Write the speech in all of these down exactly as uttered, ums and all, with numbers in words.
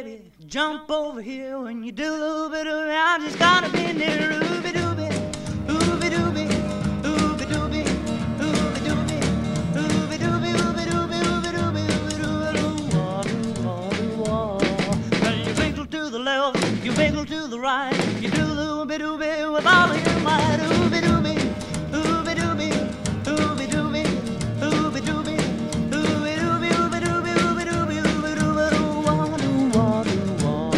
baby, jump over here when you do a little bit of it. I just gotta be near ooby dooby, ooby dooby, ooby dooby, ooby dooby, ooby dooby, ooby dooby, ooby dooby, ooby dooby, wah doo wah doo wah. Well, you wiggle to the left, you wiggle to the right, you do a little bit dooby with all of your might. Ooby dooby, ooby dooby, ooby dooby, ooby dooby, ooby dooby, ooby dooby, ooby dooby, ooby dooby, wah doo wah doo wah.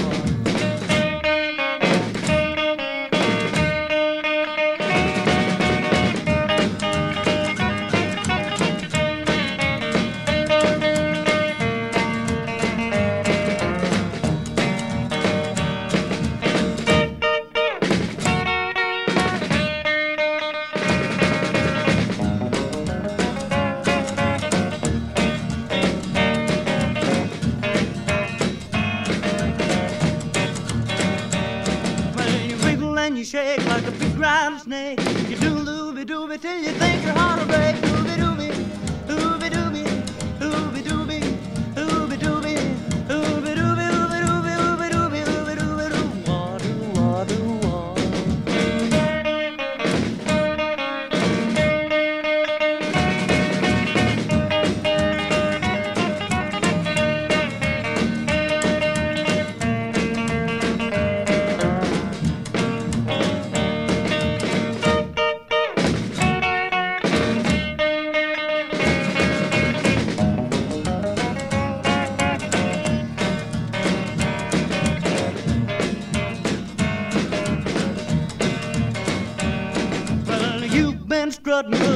You shake like a big rattlesnake. You do looby dooby till you think your heart will break. Ooby dooby, ooby dooby, ooby dooby, ooby dooby, ooby dooby, ooby dooby, ooby dooby, ooby dooby, doo wah doo wah doo wah. Strutting